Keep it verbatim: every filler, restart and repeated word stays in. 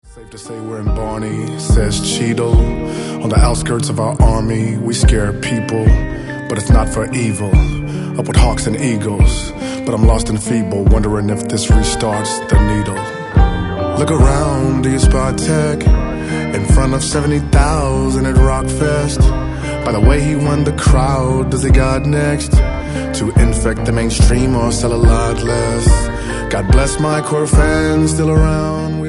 Safe to say we're in Barney, says Cheadle. On the outskirts of our army, we scare people, but it's not for evil. Up with hawks and eagles, but I'm lost and feeble, wondering if this restarts the needle. Look around, do you spot tech? In front of seventy thousand at Rockfest. By the way he won the crowd, does he got next? To infect the mainstream or sell a lot less? God bless my core fans still around.